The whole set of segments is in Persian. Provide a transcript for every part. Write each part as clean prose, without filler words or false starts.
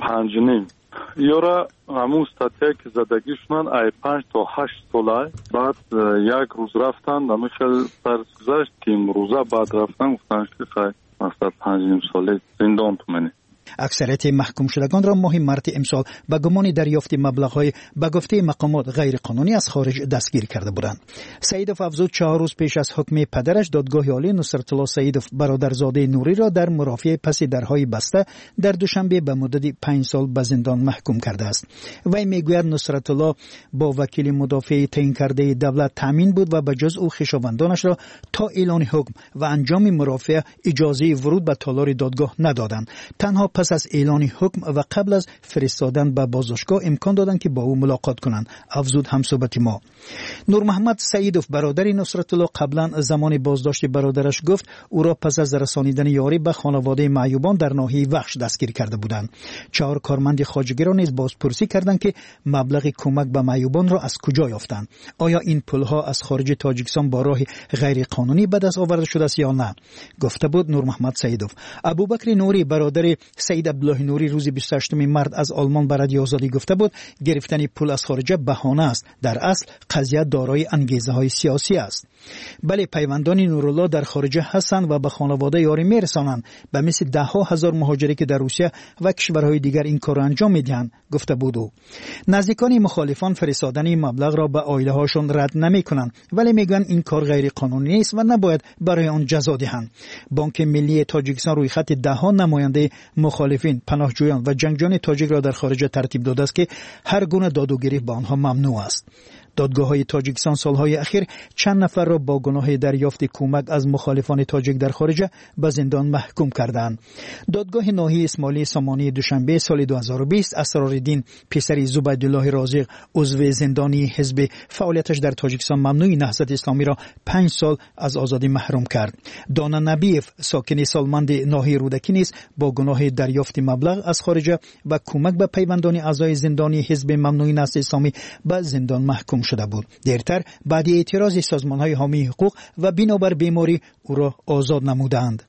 5.5 یورا همون استاتیا که زدگیشون ای 5 تا 8 ساله بعد یک روز رفتن نمیخل فرض گذاشت که امروزه بعد رفتن گفتن که خیلی مثلا 5.5 ساله زندان تومنه. اکثریت محکوم شدگان را ماه مارس امسال به گمان دریافت مبلغ‌های به گفته مقامات غیر قانونی از خارج دستگیر کرده بودند. سعیدوف افزود 4 روز پیش از حکم پدرش دادگاه عالی نصرت الله سعیدوف برادرزاده نوری را در مرافعه پس درهای بسته در دوشنبه به مدت 5 سال به زندان محکوم کرده است. وی میگوید نصرت الله با وکیل مدافع تعیین کرده دولت تامین بود و به جز او خویشاوندانش را تا اعلان حکم و انجام مرافعه اجازه ورود به تالار دادگاه ندادند. تنها پس از اعلان حکم و قبل از فرستادن به بازداشتگاه امکان دادند که با او ملاقات کنند. افزود همصحبت ما. نور محمد سعیدوف برادر نصرت الله قبلا زمان بازداشت برادرش گفت او را پس از رسانیدن یاری به خانواده معیوبان در ناحیه وخش دستگیر کرده بودند. 4 کارمند خواجگی را نیز بازپرسی کردند که مبلغ کمک به معیوبان را از کجا یافتند. آیا این پولها از خارج تاجیکستان با راه غیر قانونی به دست آورده شده است یا نه؟ گفته بود نور محمد سعیدوف. ابوبکر نوری برادر سعید عبدالله نوری روز 28 مارس از آلمان به رادیو آزادی گفته بود گرفتن پول از خارج بهانه است. در اصل قضیه دارای انگیزه‌های سیاسی است. بله، پیوندان نورالله در خارج هستند و به خانواده یاری میرسانند، به مثل ده ها هزار مهاجری که در روسیه و کشورهای دیگر این کار را انجام میدهند. گفته بود او. نزدیکان مخالفان فرستادن مبلغ را به عائله هاشون رد نمیکنند، ولی میگن این کار غیر قانونی است و نباید برای آن جزا دهند. بانک ملی تاجیکستان روی خط ده ها نماینده مخالفین، پناهجویان و جنگجویان تاجیک را در خارج ترتیب داده است که هر گونه داد و گریخت به آنها ممنوع است. دادگاه‌های تاجیکستان سالهای اخیر چند نفر را با گناه دریافت کمک از مخالفان تاجیک در خارج به زندان محکوم کردند. دادگاه ناحیه اسماعیلی سامانی دوشنبه سال 2020 اسرارالدین پسر زبیدالله رازق عضو زندانی حزب فعالیتش در تاجیکستان ممنوع نهضت اسلامی را 5 سال از آزادی محروم کرد. دانا نبیف ساکن سالمند ناحیه رودکی نیز با گناه دریافت مبلغ از خارج و کمک به پیوندان اعضای زندانی حزب ممنوع نهضت اسلامی به زندان محکوم شده بود. دیرتر بعد اعتراض سازمان‌های حامی حقوق و بنابر بیماری او را آزاد نمودند.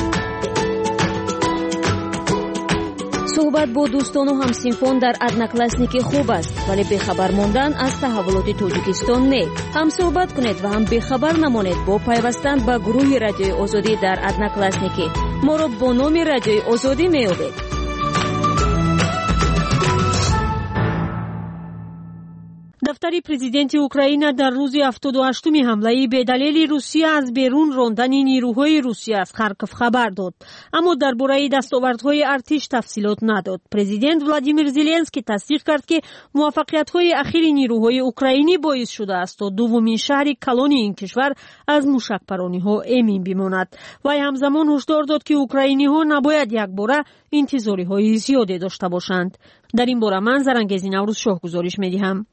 صحبت با دوستان و همسینفان در ادناکلاسنیک خوب است، ولی بخبر ماندن از تحولات تاجیکستان نه. هم صحبت کنید و هم بخبر نمانید با پیوستن به گروه رادیوی آزادی در ادناکلاسنیک. ما را با نام رادیوی آزادی میابید. دفتر پرزیدنت اوکراین در روز 78 حمله به دلیل روسیه از بیرون راندن نیروهای روسیه از خارکوف خبر داد، اما درباره دستاوردهای ارتش تفصیلات نداد. پرزیدنت ولادیمیر زلنسکی تصدیق کرد که موفقیت‌های اخیر نیروهای اوکراینی باعث شده است تا دومین شهر کلانی این کشور از موشک‌پرانی‌ها امین بماند. وی همزمان هشدار داد که اوکراینی‌ها نباید یک باره انتظاری‌های زیادی داشته باشند. در این باره من زرنگزی نوروز شاه گزارش می‌دهم.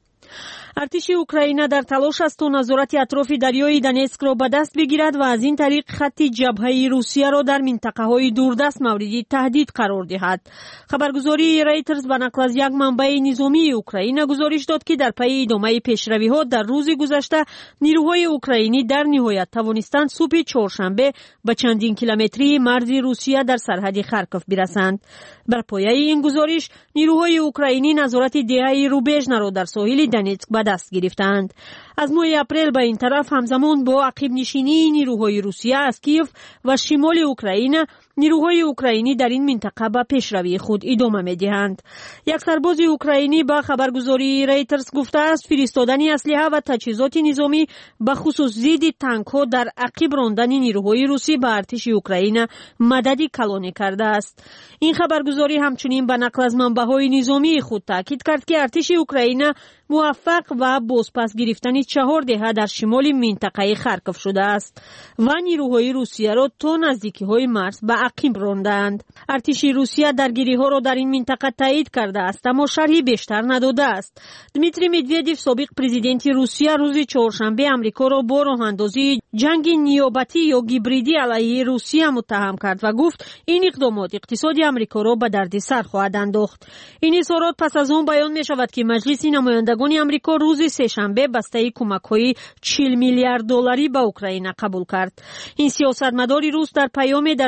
ارتش اوکراین در تلاش است تا نظارت اطراف دریای دنیسک را به دست بگیرد و از این طریق خط جبهه روسیه را در منطقه‌های دوردست مورد تهدید قرار دهد. خبرگزاری رایترز به نقل از یک منبع نظامی اوکراین گزارش داد که در پی ادامه پیشروی‌ها در روز گذشته نیروهای اوکراینی در نهایت توانستند صبح چهارشنبه به چندین کیلومتری مرز روسیه در سرحد خارکوف برسند. بر پایه این گزارش نیروهای اوکراینی نظارت دهه روبژنا را در ساحل دنیتسک به دست گرفتند. از ماه اپریل به این طرف همزمان با عقب نشینی نیروهای روسیه از کیف و شمال اوکراین، نیروهای اوکراینی در این منطقه به پیشروی خود ادامه می‌دهند. یک سرباز اوکراینی به خبرگزاری رایترز گفته است فرستادن اسلحه و تجهیزات نظامی به خصوص ضد تانک‌ها در عقب راندن نیروهای روسی به ارتش اوکراین مدد کلانی کرده است. این خبرگزاری همچنین به نقل از منبع‌های نظامی خود تاکید کرد که ارتش اوکراین موفق و بازپس گرفتن 4 دهه در شمال منطقه خارکوف شده است و نیروهای روسیه را تا نزدیکی‌های مرز به عقب راندند. ارتش روسیه درگیری‌ها را در این منطقه تایید کرده است اما شرحی بیشتر نداده است. دمیتری مدودوف سابق پرزیدنت روسیه روز چهارشنبه آمریکا را با راه‌اندازی جنگ نیابتی یا گیبریدی علیه روسیه متهم کرد و گفت این اقدامات اقتصاد آمریکا را به دردسر خواهد انداخت. این اظهارات پس از آن بیان می‌شود که مجلس نمایندگان آمریکا روز سه‌شنبه بسته کمک‌های 40 میلیارد دلاری به اوکراین قبول کرد. این سیاستمدار روس در پیامی در تلگرام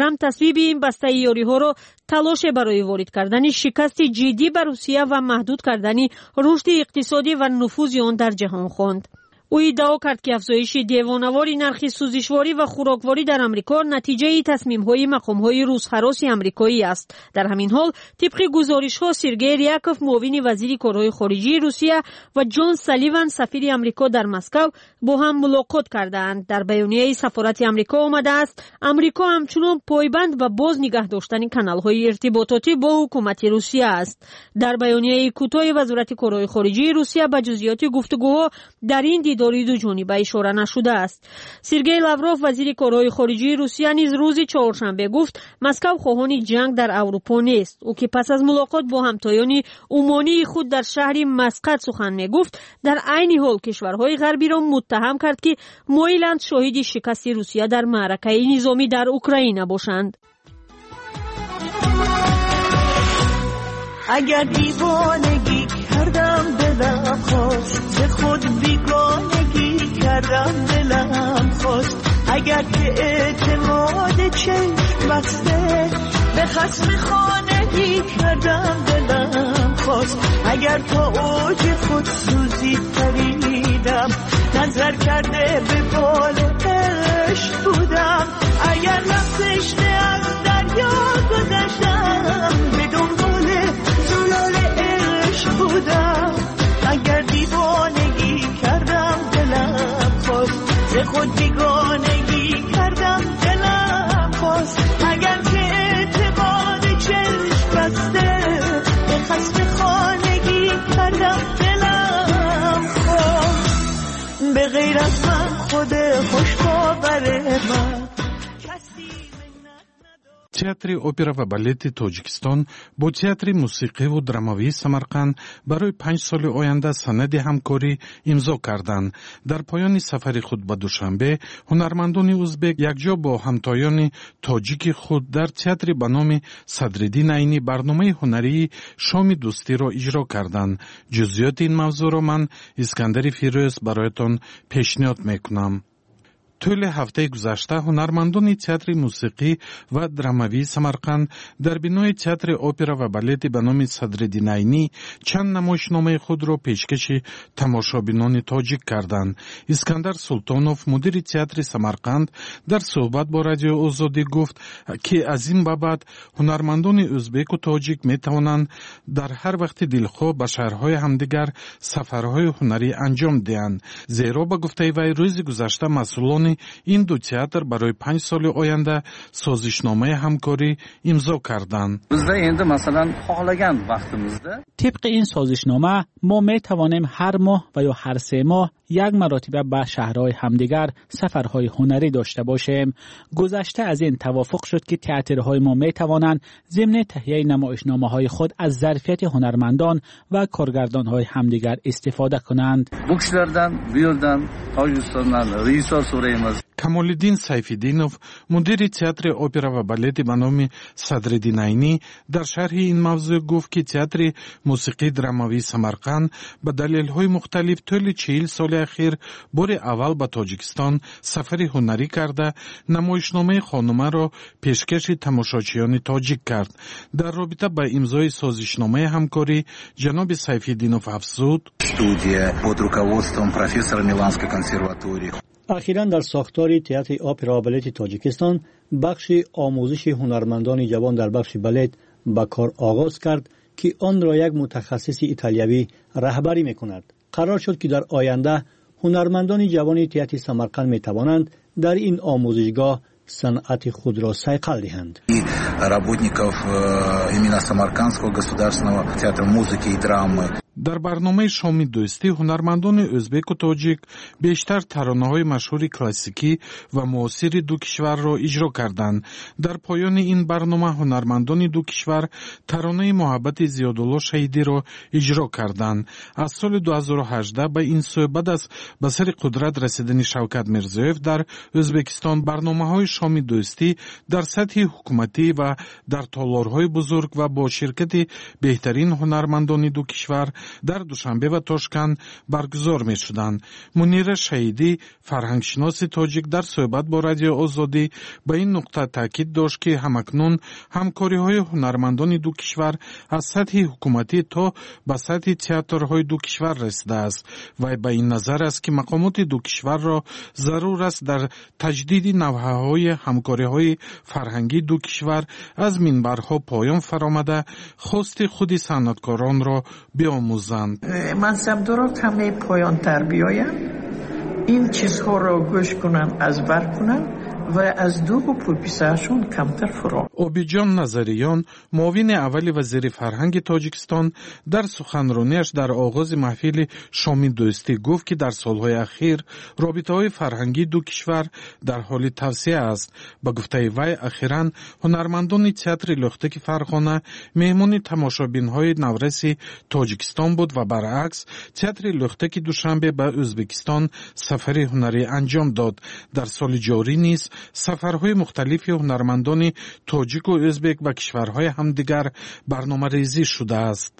تلگرام تصویب این بسته یاری‌ها را تلاش برای وارد کردن شکست جدی بر روسیه و محدود کردن رشد اقتصادی و نفوذ آن در جهان خواند. او ادعا کرد که افزایش دیوانه‌واری نرخ سوزشواری و خوراکواری در آمریکا نتیجه تصمیم‌های مقام‌های روس‌هراس آمریکایی است. در همین حال طبق گزارش‌ها سرگئی ریاکوف معاون وزیر کارهای خارجی روسیه و جان سالیوان سفیر آمریکا در مسکو با هم ملاقات کردند. در بیانیه سفارت آمریکا آمده است آمریکا همچنان پایبند و باز نگاه داشتن کانال‌های ارتباطاتی با حکومت روسیه است. در بیانیه کوتاه وزارت کارهای خارجی روسیه به جزئیات گفتگوها در این دیدار دو جانبه اشاره نشده است. سرگئی لاوروف وزیر کارهای خارجی روسیه نیز روز چهارشنبه گفت مسکو خواهان جنگ در اروپا نیست. او که پس از ملاقات با همتایان عمانی خود در شهر مسقط سخن میگفت، در عین حال کشورهای غربی را متهم کرد که مایلند شاهد شکست روسیه در معرکه نظامی در اوکراین باشند. اگر دیوانگی کردم دلم خواست، به خود بیگانگی کردم دلم خواست. اگر که اعتماد چشم بسته به خصم خانگی کردم دلم خواست. اگر تا اوج خودسوزی پریدم نظر کرده به بال عشق بودم. اگر لفظش از دریا گذشتم به دنبال زلال عشق بودم. اگر دیوانگی کردم دلم خواست، ز خود بیگانگی کردم دلم خواست. اگر که اعتماد چشم بسته به خصم خانگی کردم دلم خواست. به غیر از من خود خوشباور من театри опера ва балети Тоҷикистон бо театри мусиқиву драмавии Самарқанд барои 5 соли оянда санади ҳамкорӣ имзо карданд. Дар поёни сафари худ ба Душанбе ҳунармандони узбек якҷо бо ҳамтоёни тоҷики худ дар театри ба номи Садриддин Айнӣ барномаи ҳунарии шоми дӯстиро иҷро карданд. ҷузъиёти ин мавзӯъро ман Искандари Фирӯз бароятон пешниҳод мекунам. طول هفته گذشته هنرمندان تئاتر موسیقی و درامایی سمرقند در بنای تئاتر اپرا و بالت به نام صدرالدین عینی چند نمایشنامه خود را پیشکش تماشابینان تاجیک کردند. اسکندر سلطانوف مدیر تئاتر سمرقند در صحبت با رادیو آزادی گفت که از این بابت هنرمندان ازبک و تاجیک می توانند در هر وقت دلخواه به شهرهای همدیگر سفرهای هنری انجام دهند. زیرا به گفته وی روز گذشته مسئولان این دو تئاتر برای 5 سال آینده سازشنامه همکاری امضا کردند. bizda endi masalan xohlagan vaqtimizda طبق این سازشنامه ما می توانیم هر ماه و یا هر 3 ماه یک مرتبه به شهرهای همدیگر سفرهای هنری داشته باشیم. گذشته از این توافق شد که تئاترهای ما می توانند ضمن تهیه نمایشنامه‌های خود از ظرفیت هنرمندان و کارگردان‌های همدیگر استفاده کنند. bu kishilardan bu yerdan Tojikistondan rejissor so'raymiz. کمالالدین سیف‌الدینوف مدیر تئاتر اپرا و بالت به نام صدرالدین عینی در شرح این موضوع گفت که تئاتر موسیقی درامایی سمرقند به دلایل مختلف طول 40 سال اخیر بار اول به تاجیکستان سفر هنری کرده نمایشنامه خانمه را پیشکش تماشاچیان تاجیک کرد. در رابطه با امضای سازشنامه همکاری جناب سیف‌الدینوف افزود Студия под руководством профессора Миланской консерватории. اخیراً در ساختار تئاتر اپرا و بالت تاجیکستان بخش آموزش هنرمندان جوان در بخش بالت به کار آغاز کرد که آن را یک متخصص ایتالیایی رهبری می‌کند. قرار شد که در آینده هنرمندان جوان تئاتر سمرقند می‌توانند در این آموزشگاه صنعت خود را صیقل دهند. работников именно Самаркандского государственного театра музыки и драмы. در برنامه شام دوستی هنرمندان ازبک و تاجیک بیشتر ترانه‌های مشهور کلاسیکی و معاصر دو کشور را اجرا کردند. در پایان این برنامه هنرمندان دو کشور ترانه محبت زیادالله شهیدی را اجرا کردند. از سال 2018 به این سو بعد از به سر قدرت رسیدن شوکت میرزایف در ازبکستان برنامه‌های شام دوستی در سطح حکومتی و در تالارهای بزرگ و با شرکت بهترین هنرمندان دو کشور در دوشنبه و تاشکند برگزار می شدند. منیر شهیدی فرهنگشناس تاجیک در صحبت با رادیو آزادی به این نقطه تاکید داشت که همکنون همکاری های هنرمندان دو کشور از سطح حکومتی تا به سطح تئاترهای دو کشور رسیده است و به این نظر است که مقامات دو کشور را ضرور است در تجدید نوعهای همکاری های فرهنگی دو کشور از منبرها پایان فرآمده خواست خود صنعتکاران را بیاموزند. منصبدارا کمی پایان تر بیایند، این چیزها را گوش کنند، از بر کنند و از دوغ و پوپیسهشون کمتر فرار. اوبیجان نظریان معاون اول وزیر فرهنگ تاجیکستان در سخنرانیش در آغاز محفل شام دوستی گفت که در سالهای اخیر رابطه‌های فرهنگی دو کشور در حال توسعه است. با گفته وی اخیراً هنرمندان تئاتر لختک فرغانه مهمان تماشابین‌های نورس تاجیکستان بود و برعکس تئاتر لختک دوشنبه به ازبکستان سفر هنری انجام داد. در سال جاری نیز سفرهای مختلف هنرمندان تاجیک و ازبک و کشورهای همدیگر برنامه ریزی شده است.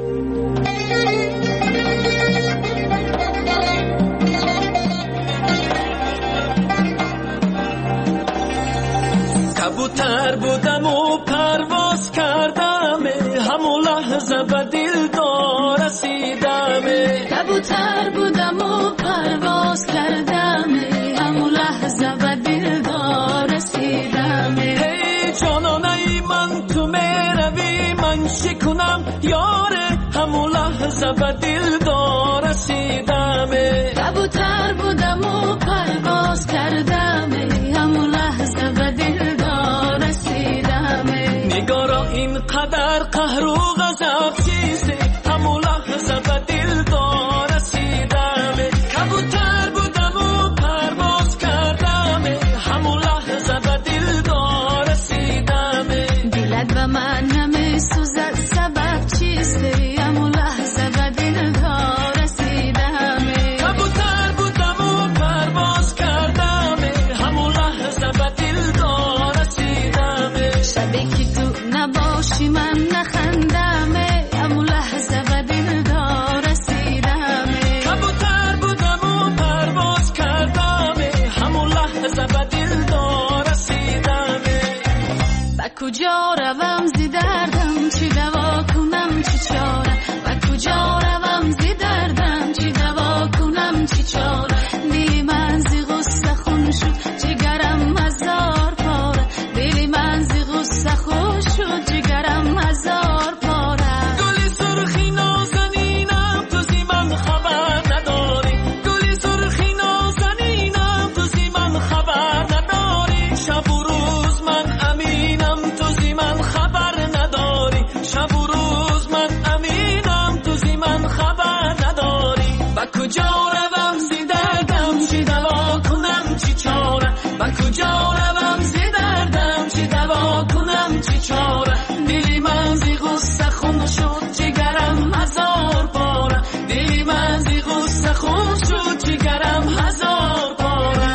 کبوتر بودم و پرواز کردم، همون لحظه به دلدار رسیدم. کبوتر بودم و پرواز کردم، همون لحظه به دلدار رسیدم. هی جانانه من تو میروی من شکنم یاره، همون لحظه به دلدار رسیدم. کبوتر بودم و پرواز کردم، همون لحظه به دلدار رسیدم. نگارا اینقدر قهر و غضب چیزه، همون لحظه به دلدار رسیدم. کبوتر بودم و پرواز کردم، همون لحظه به دلدار رسیدم. دلت و من نمیسوزد سبب چیسته، همون لحظه به دلدار رسیدم. کبوتر بودم و پرواز کردم، همون لحظه به دلدار رسیدم. شبی که تو نباشی من نخندم، همون لحظه به دلدار رسیدم. کبوتر بودم و پرواز کردم، همون لحظه به دلدار رسیدم. با کجا روم زی دردم، چی دوا کنم چی چاره. با کجا روم زی دردم، چی دوا کنم چی چاره. دلی من زی غصه خون شد جگرم هزار پاره. دلی من زی غصه خون شد جگرم هزار پاره. گلی سرخی نازنینم تو زی من خبر نداری. گلی سرخی نازنینم تو زی من خبر نداری. شب و روز من امینم تو زی من خبر نداری. شب و روز من امینم تو زی من خبر نداری. با کجا روم زی دردم چی دوا کنم چی چاره. با کجا روم زی دردم چی دوا کنم چی چاره. دلی من زی غصه خون شد جگرم هزار پاره. دلی من زی غصه خون شد جگرم هزار پاره.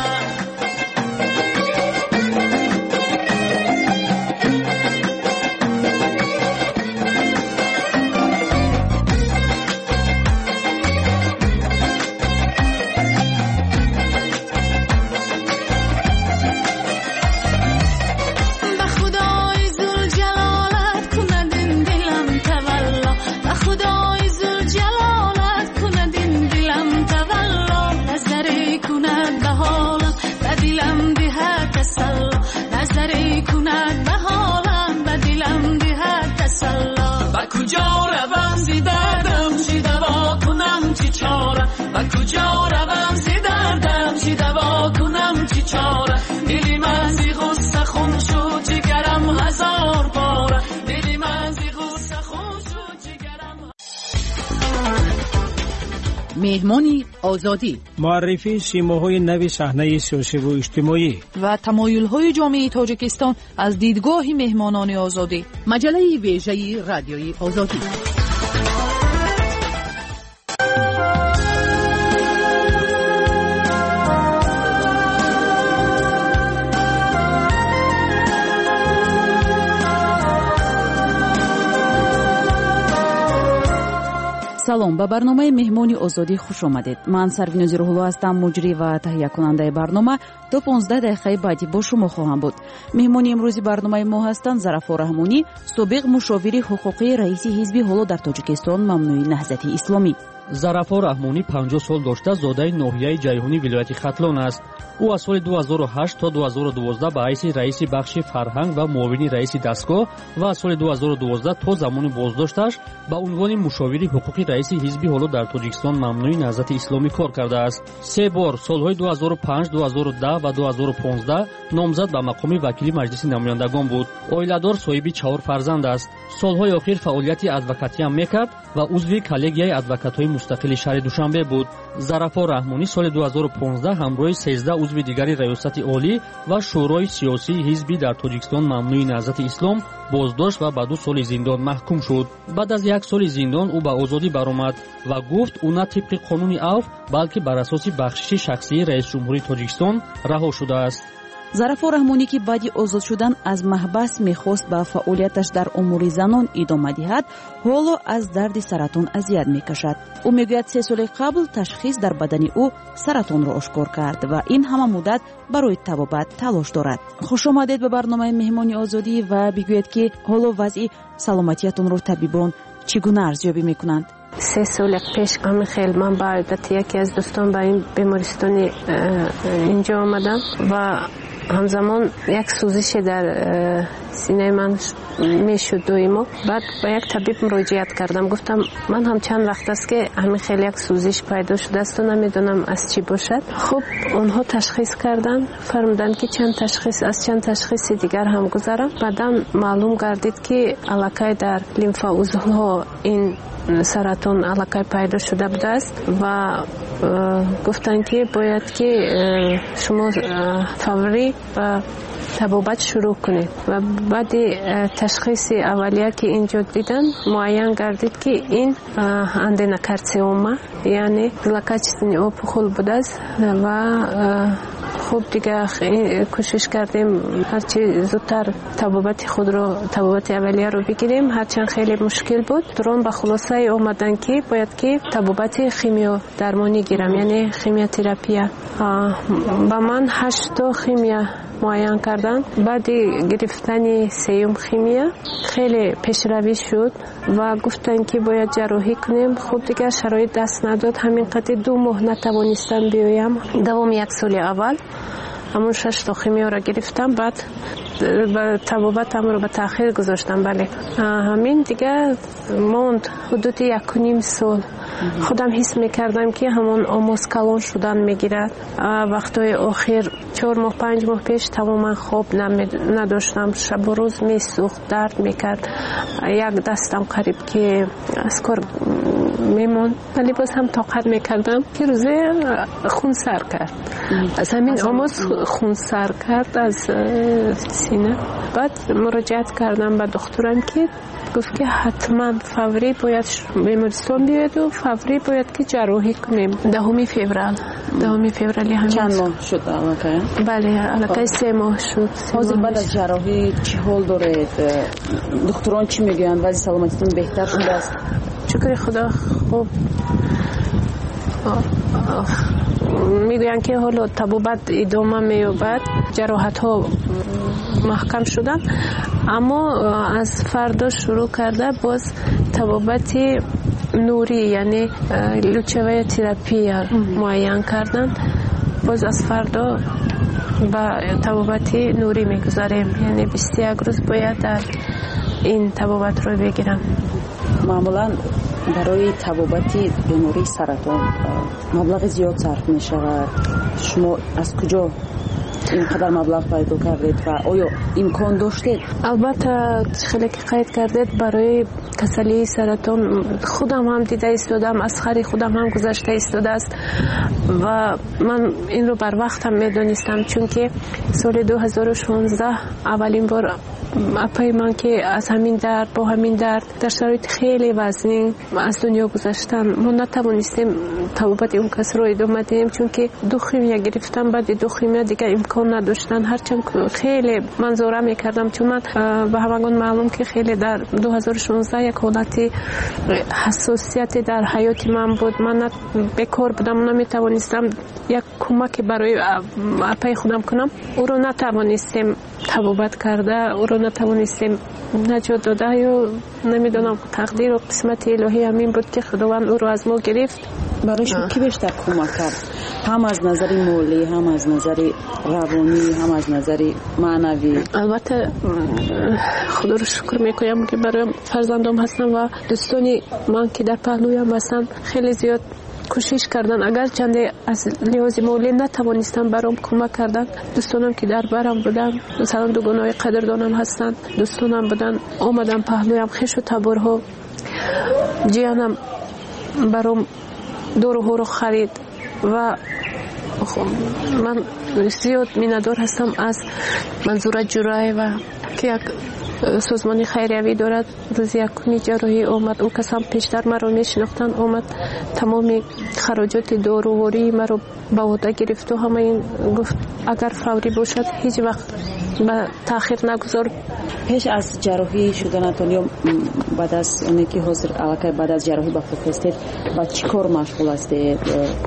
به خدای ذوالجلالت کند این دلم تولا. به خدای ذوالجلالت کند این دلم تولا. نظری کند به حالم به دلم ده تسلا. نظری کند به حالم به دلم ده تسلا. با کجا روم زی دردم چی دوا کنم چی چاره. با کجا روم زی دردم چی دوا کنم چی چاره. دلی من زی غصه خون شد جگرم هزار پاره. دلی من زی غصه خون شد جگرم. مهمانی آزادی، معرفی سیماهای نو صحنه سیاسی و اجتماعی و تمایل‌های جامعه تاجیکستان از دیدگاه مهمانان آزادی. مجله ویژه رادیوی آزادی. салом, ба барномаи меҳмони озодӣ хуш омадед. ман сарвинози рӯҳулло ҳастам, муҷрӣ ва таҳиякунандаи барнома. то 15 дақиқаи баъдӣ бо шумо хоҳам буд. меҳмони имрӯзи барномаи мо ҳастанд Зарафо Раҳмонӣ, собиқ мушовири ҳуқуқии раиси ҳизби ҳоло дар Тоҷикистон мамнӯи Наҳзати Исломӣ. Зарафо Раҳмонӣ 50 сол дошта зодаи ноҳияи Ҷайҳунӣ вилояти Хатлон аст. ӯ аз соли 2008 то 2012 ба ҳайси раиси бахши фарҳанг ва муовини раиси дастгоҳ ва аз соли 2012 то замони боздошташ ба унвони мушовири ҳуқуқи раиси ҳизби ҳоло дар Тоҷикистон мамнӯи Наҳзати Исломӣ кор кардааст. 3 бор солҳои 2005, 2010 ва 2015 номзад ба мақоми вакили маҷлиси намояндагон буд. Оиладор, соҳиби 4 фарзанд аст. солҳои охир фаъолияти адвокатиам мекард ва узви коллегияи адвокатҳои мустақили шаҳри Душанбе буд. Зарафо Раҳмонӣ соли 2015 ҳамроҳи 13 узви дигари раёсати олӣ ва шӯрои сиёсии ҳизби дар Тоҷикистон мамнӯи Наҳзати Ислом боздошт ва ба 2 соли зиндон маҳкум шуд. баъд аз 1 соли зиндон ӯ ба озодӣ баромад ва гуфт ӯ на тибқи қонуни авф, балки бар асоси бахшиши шахсии раисҷумҳурии Тоҷикистон раҳо шудааст. Зарафо Раҳмонӣ ки баъди озод шудан аз маҳбас мехост ба фаъолияташ дар умури занон идома диҳад, ҳоло аз дарди саратон азият мекашад. ӯ мегӯяд 3 соли қабл ташхис дар бадани ӯ саратонро ошкор кард ва ин ҳама муддат барои табобат талош дорад. хушомадед ба барномаи меҳмони озодӣ ва бигӯед ки ҳоло вазъи саломатиятонро табибон чӣ гуна арзёбӣ мекунанд? 3 соли пеш амихел ман ба одати яке аз дӯстон ба ин бемористони инҷо омадам ва ҳамзамон як сӯзише дар синаи ман мешуд доимо. баъд ба як табиб муроҷиат кардам. гуфтам ман ҳам чанд вақт аст ки ҳамихел як сӯзиш пайдо шудасту намедонам аз чӣ бошад. хуб онҳо ташхис карданд, фармуданд ки аз чанд ташхиси дигар ҳам гузарам. баъдан маълум гардид ки аллакай дар лимфаузлҳо ин саратон аллакай пайдо шуда будааст ва гуфтанд ки бояд ки шумо фаврӣ ва табобат шурӯъ кунед. ва баъди ташхиси аввалия ки инҷо дидан муайян гардид ки ин аденокарциома, яъне злокачественный опухол будааст ва хуб дига кӯшиш кардем ҳарчи зудтар табобати аввалияро бигирем, ҳарчанд хеле мушкил буд. турон ба хулосае омадан ки бояд ки табобати химиодармонӣ гирам, яъне химиотерапия. ба ман 8 химия муайян кардан. баъди гирифтани 3 химия хеле пешравӣ шуд ва гуфтанд ки бояд ҷарроҳӣ кунем. хуб дигар шароит даст надод, ҳамин қадр 2 моҳ натавонистам биёям. давоми 1 соли аввал ҳамон 6 химиёро гирифтам, баъд табобатамро ба таъхир гузоштам. бале ҳамин дигар монд ҳудуди 1.5 сол. худам ҳис мекардам ки ҳамон омоз калон шудан мегирад. вақтҳои охир 4 моҳ 5 моҳ пеш тамоман хоб надоштам. шабу рӯз месӯхт, дард мекард. як дастам қариб ки аз кор мемонд, вале боз ҳам тоқат мекардам ки рӯзе хунсар кард. аз ҳамин омоз хунсар кард аз сина. баъд муроҷиат кардам ба духтурам ки гуфт ки ҳатман фаврӣ бояд бемористон биёеду фаврӣ бояд ки ҷарроҳӣ кунем. 10 феврали ҳамин чанд моҳ шуд аллакай? бале аллакай 3 моҳ шуд. ҳозир баъд аз ҷарроҳӣ чӣ ҳол доред? духтурон чӣ мегӯянд? вазъи саломатитон беҳтар шудааст? шукри худо хуб мегӯянд ки ҳоло табобат идома меёбад, ҷароҳатҳо маҳкам шуданд, аммо аз фардо шурӯъ карда боз табобати нурӣ, яъне лучевая терапия муайян карданд. боз аз фардо ба табобати нурӣ мегузарем, яъне 21 рӯз бояд дар ин табобатро бигирам. маъмулан барои табобати бемории саратон маблағи зиёд сарф мешавад. шумо аз куҷо инқадар маблағ пайдо кардед ва оё имкон доштед? албатта хеле ки қайд кардед, барои касалии саратон худам ҳам дида истодам, аз хари худам ҳам гузашта истодааст ва ман инро барвақт ҳам медонистам, чунки соли 2016 аввалин бор اپای من که از همین درد با همین درد در شرایط خیلی وزنی از دنیا گذشتن، ما نتوانستیم توبت اون کس رو ادامه دهیم چون که دو خیمیا گرفتم. بعد دو خیمیا دیگه امکان نداشتن. هرچند خیلی منظوره میکردم چون من به همگان معلوم که خیلی در 2016 یک حالت حساسیت در حیات من بود. من بیکار بودم، نمیتوانستم یک کمک برای اپای خودم کنم. او رو نتوانستیم توبت کرده، او رو نتوانستیم نجات داده. یا نمیدونم تقدیر و قسمت الهی همین بود که خداوند او رو از ما گرفت. برای شما کی بیشتر کمک کرد؟ هم از نظر مالی، هم از نظر روانی، هم از نظر معنوی؟ البته خدا رو شکر میکنم که برای فرزندم هستم و دوستانی من که در پهلویم هستن خیلی زیاد کوشش کردن. اگر چنده از لحاظ مالی نتوانستم برام کمک کردن. دوستانم که در برم بودن، مثلا دوگانای قدردانم هستن، دوستانم بودن آمدن پهلویم، خش و تبرها جیانم برام دورو رو خرید و من زیاد میندار هستم از منظور جرای و که یک سازمانی خیریوی دارد. روز یکمی جراحی آمد، او کسان پیشتر مرا میشناختن، آمد تمامی خراجات داروواری مرا به عهده گرفت و همه این گفت اگر فوری باشد هیچ وقت به تاخیر نگذار. پیش از جراحی شدنتون یا بعد از اونی که حاضر علاقه بعد از جراحی با خود هستید با چی کار مشغول هستید؟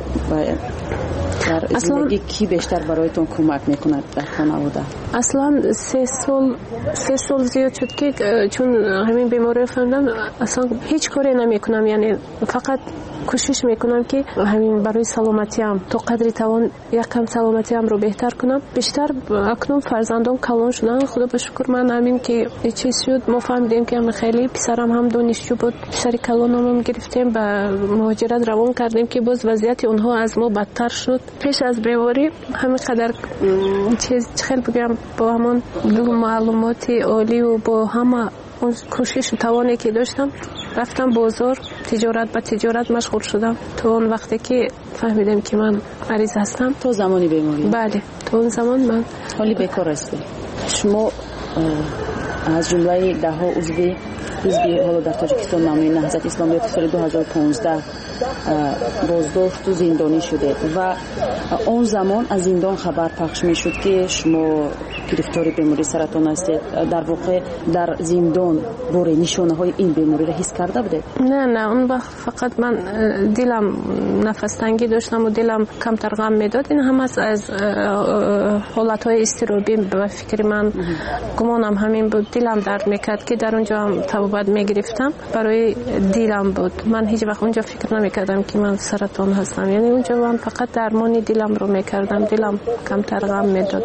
در زندگی کی بیشتر برایتون کمک میکند در خانواده؟ اصلا 3 سال زیاد شد که چون همین بیماری فهمیدم اصلا هیچ کاری نمیکنم، یعنی فقط کوشش میکنم که همین برای سلامتیم تا قدری توان یکم سلامتیم رو بهتر کنم. بیشتر اکنون فرزندان کلان شدن، خدا به شکر. من همین که چیز شد ما فهمیدیم که هم خیلی پسرم هم دانشجو بود، پسر کلانم گرفتیم به مهاجرت روان کردیم که باز وضعیت اونها از ما بدتر شد. پیش از بیماری همین قدر چیز خیلی بگم با همون دو معلومات عالی و با همه اون کوشش و توانی که داشتم رفتم بازار، تجارت به تجارت مشغول شدم تا اون وقتی که فهمیدم که من مریض هستم. تو زمانی بیماری؟ بله، تو اون زمان من حالی بیکار هستی. شما از جمله 10 عضو حزب حالا در تاجیکستان نامی نهضت اسلامی سال 2015 بازداشت و زندانی شده و اون زمان از زندان خبر پخش می شد که شما گرفتار بیماری سرطان هستید. در واقع در زندان باره نشانه های این بیماری را حس کرده بوده؟ نه اون وقت فقط من دلم نفس تنگی داشتم و دلم کمتر غم میداد. این هم از حالت های اضطرابی به فکر من گمانم همین بود. دلم درد میکرد که در اونجا هم توبت میگرفتم، برای دلم بود. من هیچ وقت اونجا فکر نمیکردم که من سرطان هستم، یعنی اونجا من فقط درمانی دلم رو میکردم، دلم کمتر غم میداد.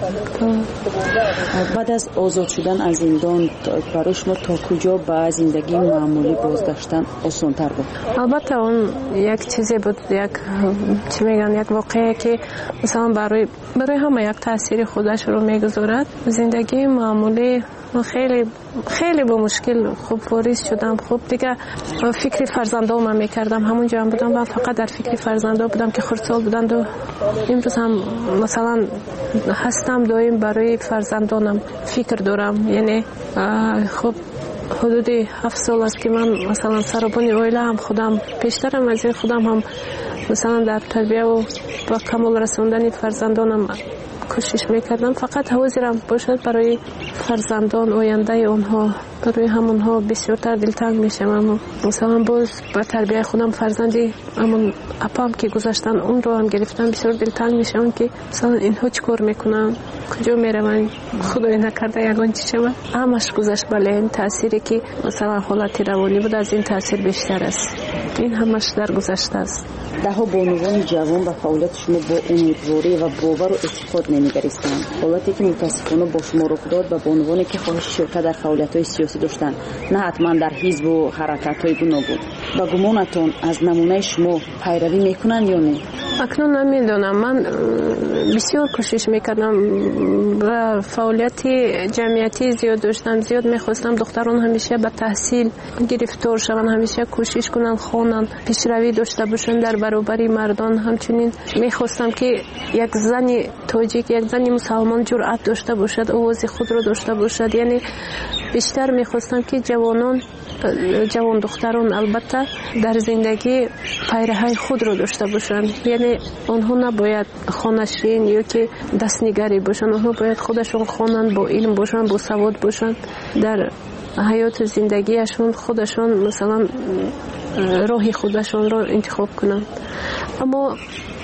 بعد از آزاد شدن از زندان برای شما تا کجا به زندگی معمولی بازگشتن آسان‌تر بود؟ البته اون یک چیزی بود، یک چی میگن، یک واقعه که مثلا برای همه یک تاثیر خودش رو میگذارد. زندگی معمولی خیلی با مشکل خوب واریز شدم. خوب دیگه فکر فرزندانم میکردم، همونجا هم بودم و فقط در فکر فرزندان بودم که خردسال بودند و امروز هم مثلا هستم دائم برای فرزندانم فکر دارم. یعنی خب حدود 7 سال است که من مثلا سربان اویله هم خودم پیشترم از این خودم هم مثلا در تربیه و با کمال رسوندن فرزندانم کوشش میکردم. فقط حاضرم باشد برای فرزندان آینده اونها، برای همونها بسیارتر دلتنگ میشم. مثلا باز با تربیه خودم فرزندی همون اپام که گذاشتن اون رو هم گرفتم، بسیار دلتنگ میشم که مثلا اینها چیکار میکنن، کجا میروند، خدای نکرده یگان چی شود. همش گذشت. بله این تأثیری که مثلا حالت روانی بود از این تأثیر بیشتر است. این همش در گذشته است. دهها بانوان جوان و فعالیت شما با امیدواری و باور و اعتقاد نمیگریستند. حالتی که متاسفانه با شما رخ داد و بانوانی که خواهش شرکت در فعالیت‌های سیاسی داشتند، نه حتما در حزب و حرکت‌های گوناگون. با گمانتون از نمونه شما پیروی میکنند یا نه؟ اکنون نمیدونم. من بسیار کوشش میکردم و فعالیت جمعیتی زیاد داشتم. زیاد میخواستم دختران همیشه به تحصیل گرفتار شوند، همیشه کوشش کنن خوانن، پیشروی داشته باشن در برابر مردان. همچنین میخواستم که یک زن تاجیک، یک زن مسلمان جرأت داشته باشد، آواز خود را داشته باشد. یعنی بیشتر میخواستم که جوان دختران البته در زندگی پیرهی خود را داشته باشند. یعنی آنها نباید خانشین یا که دستنگری باشند، آنها باید خودشون خوانند، با علم باشند، با سواد باشند، در حیات زندگیشون خودشون مثلا راهی خودشون را انتخاب کنند. اما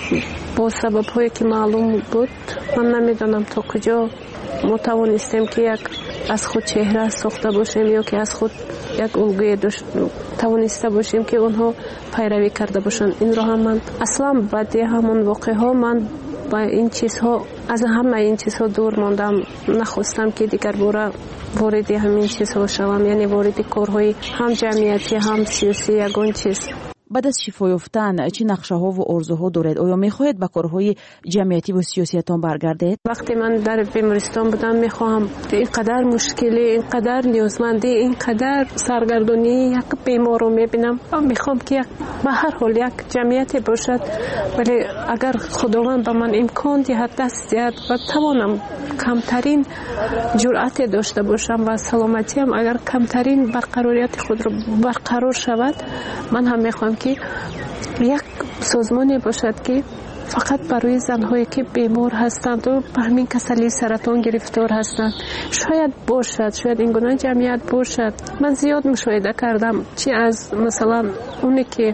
با سبب هایی که معلوم بود من نمیدانم تا کجا ما توانستیم که از خود چهره ساخته باشیم یا که از خود یک الگوی توانسته باشیم که اونها پیروی کرده باشند. این را هم من اصلا بعد همون واقعه ها من با این چیزها از همه این چیزها دور ماندم. نخواستم که دیگر باره وارد همین چیزها شوم، یعنی وارد کارهای هم جمعیتی هم سیاسی یگان چیز. بعد از شفا یافتن چه نقشه‌ها و آرزوها دارید؟ آیا می‌خواهید به کارهای جمعیتی و سیاسیتان برگردید؟ وقتی من در بیمارستان بودم می‌خواهم اینقدر مشکلی، اینقدر نیازمندی، اینقدر سرگردانی یک بیمار رو می‌بینم. می‌خوام که به هر حال یک جمعیتی باشد، ولی اگر خداوند به من امکان دهد، دست دهد و توانم کمترین جرأت داشته باشم و سلامتیم اگر کمترین برقراریت خود رو برقرار شود، من هم می‌خوام که یک سازمانی باشد که فقط برای زنهایی که بیمار هستند و به همین کسلی سرطان گرفتار هستند شاید باشد، شاید این گونه جمعیت باشد. من زیاد مشاهده کردم چی از مثلا اونی که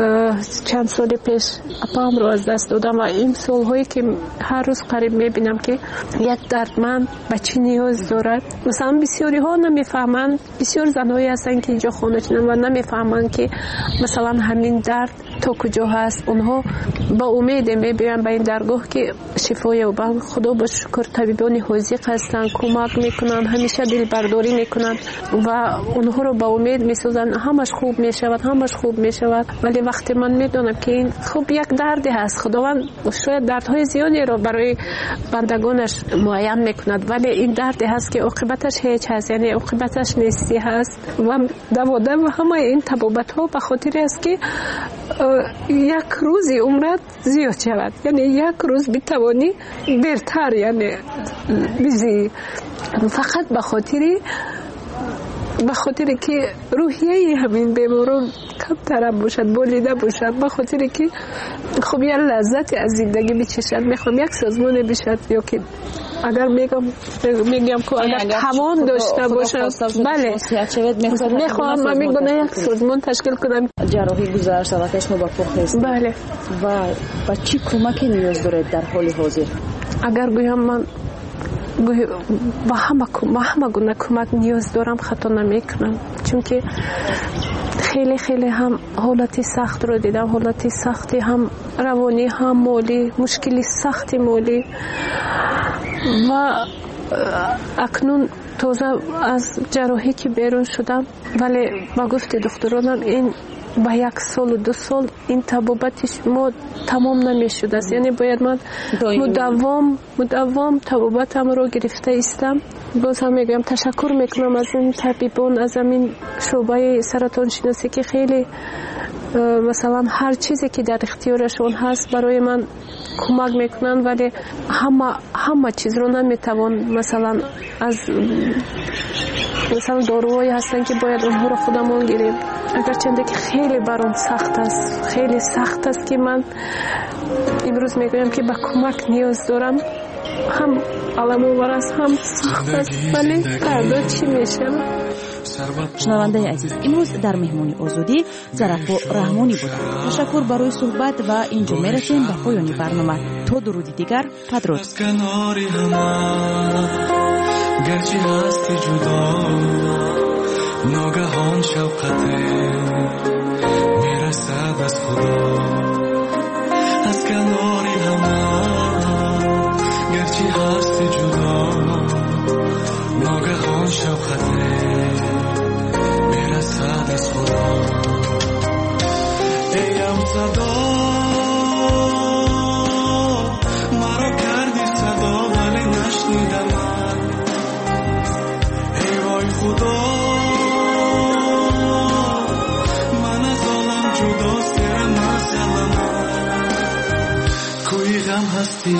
چند سال پیش اپام رو از دست دادم و این سالهایی که هر روز قریب میبینم که یک دردمند به چی نیاز دارد. مثلا بسیاری ها نمیفهمند، بسیار زنهایی هستند که اینجا خانه شدن و نمیفهمند که مثلا همین درد تا کجا هست. اونها با امید میبینن به این درگاه که شفای یابند. خدا با شکر طبیبان حاذق هستند، کمک میکنن، همیشه دلبرداری میکنن و اونها رو با امید میسازن همش خوب میشود، همش خوب میشود. ولی وقتی من میدونم که این خوب یک دردی هست، خداوند شاید دردهای زیادی رو برای بندگانش معین میکند، ولی این دردی هست که عاقبتش هیچ هست، یعنی عاقبتش نیستی هست و دوادم همه این تبابت ها به خاطر است که یک روزی عمرت زیاد شود، یعنی یک روز بتوانی بهتر یعنی بزی، فقط به خاطر که روحیه همین بیماران کمتر باشد، بولیده باشد، به خاطر که خب یه لذت از زندگی بچشد. میخوام یک سازمان بشد یا که اگر میگم که اگر توان داشته باشم، بله میخوام من میگم یک سازمان تشکیل کنم. جراحی گزارش شبکه‌اش ما با پخت. بله. و با چی کمکی نیاز دارید در حال حاضر؟ اگر گویم من با همه گونه کمک نیاز دارم خطا نمیکنم، چون که خیلی هم حالتی سخت رو دیدم، حالتی سختی هم روانی هم مالی، مشکلی سختی مالی و اکنون تازه از جراحی که بیرون شدم، ولی با گفت دکترانم این با 1 سال و 2 سال این طبابتش ما تمام نمیشد است، یعنی باید من مداوم طبابتم رو گرفته استم. باز هم میگم تشکر میکنم از این طبیبان، از این شعبه سرطان شناسی که خیلی مثلا هر چیزی که در اختیارشون هست برای من کمک میکنن، ولی همه چیز رو نمیتوان مثلا از مثلا داروهایی هستن که باید اونها رو خودمون گیریم. اگرچه که خیلی برام سخت است، خیلی سخت است که من امروز میگویم که به کمک نیاز دارم، هم علم‌آور است هم سخت است، ولی فردا چی میشه؟ شنونده عزیز، امروز در مهمانی آزادی ظرفا رحمانی بود. تشکر برای صحبت و اینجا میرسیم به پایان برنامه. تا درودی دیگر، بدرود. گرچه هستی جدا ناگهان شوقته میرسد از خدا از کناری همه. گرچه هستی جدا ناگهان شوقته میرسد از خدا. ایم صدا هستی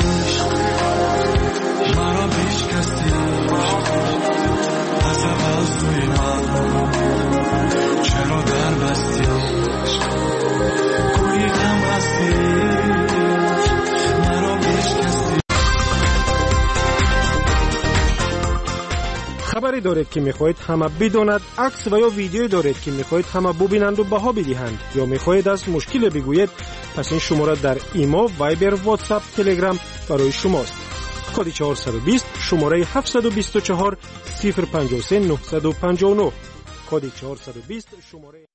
مرا بشکستی از اول سوی من چرا در بستی کوی غم هستی مرا بشکستی. خبری دارید که میخواهید همه بداند، عکس و یا ویدیویی دارید که میخواهید همه ببینند و بها بدهند، یا میخواهید از مشکل بگویید، پس این شماره در ایما، وایبر، واتساپ، تلگرام برای شماست. کد 420 شماره 724 053 959 کد 420 شماره